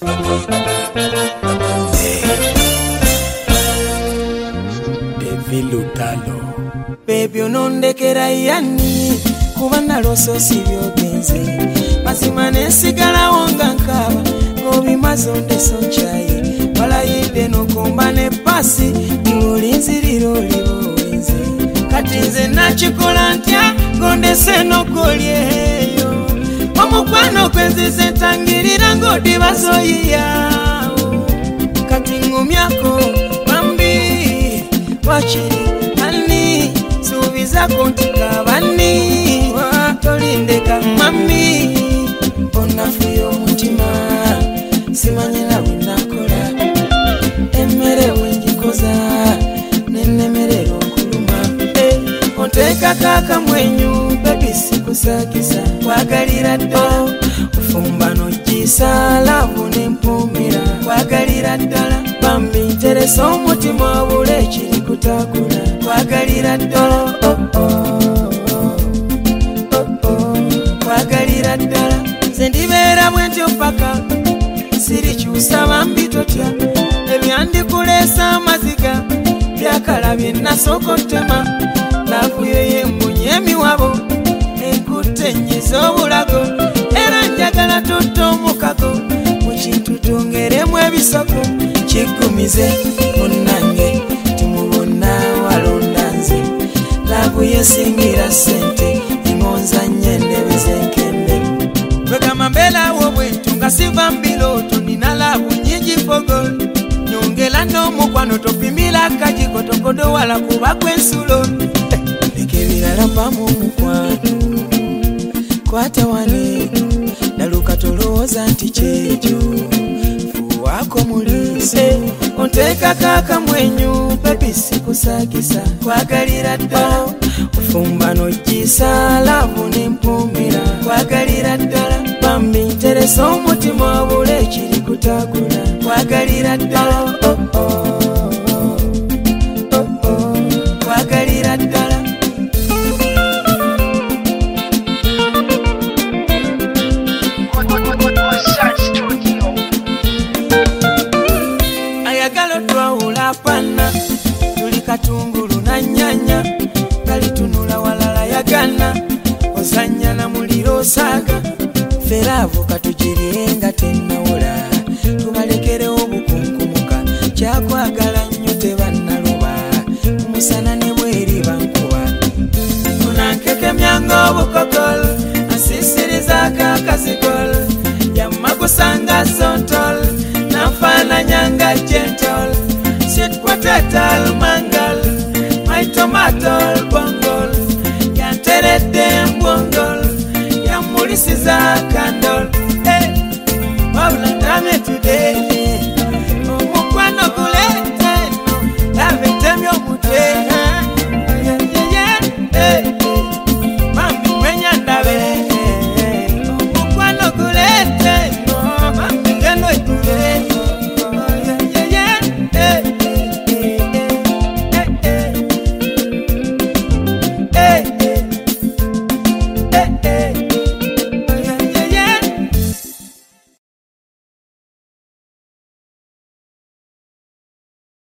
Vilutalo baby onondekera yani kubana loso sibyogenze mazima nesigala wonga nkaba ngobimazo ndesonchaye balayide nokomba ne pasi ulinziriro libowenze kati nze nakikola ntya ngondese nokolyeyo omukwano kwenzize tangirira ngodibazoyiyawo kati ngumyako wachiri ani subiza kontika bani watolindeka mami onafuyo mutima simanyira winakola emere wenjikoza nenemerero kuluma onteka kaka mwenyu baby sikusakisa wagalira ddala ufumbano jisa lavu nempumira wagalira ddala bambi teresa omutima bule kiri kutakula wagalira ddala wagalira ddala sendibeera bwentyo paka sirikyusa bambi totya ebyandikulesa amaziga byakalabye nasokotema nafuyo yembunye emiwabo enkutte nyiza obulago era njagala tutta omukago mukintu tungeremu ebisoko kikumize munange timubona walonda nze labu yesingira sente imonza nyende bizenkende kwegamba mbelawo bwentu nga siva mbiloto nina labu nyingi fogo nyongela n'omukwano topimira kajiko tokodo wala kuba kwensulo lekebirala mpamu omukwano kwata wane naluka tolowooza nti kyekyo fuwako mulise onteka kaka mwenyu baby sikusagisa kwagalira ddala ufumbano jisa lavu nempumira kwagalira ddala bambi nteresa omutima bule kiri kutakula kwagalira ddala kwagalira ddala pana tuli katungulu na nyanya kalitunula walala yagana ozanya na muliro saga feravu katujirienga tenawula tubalekere obukunkumuka kyakwagala nnyo tebannaluba umusana ne bweri bankuba munankeke myango obukokolo asisiriza kakazikolo yamma kusangaso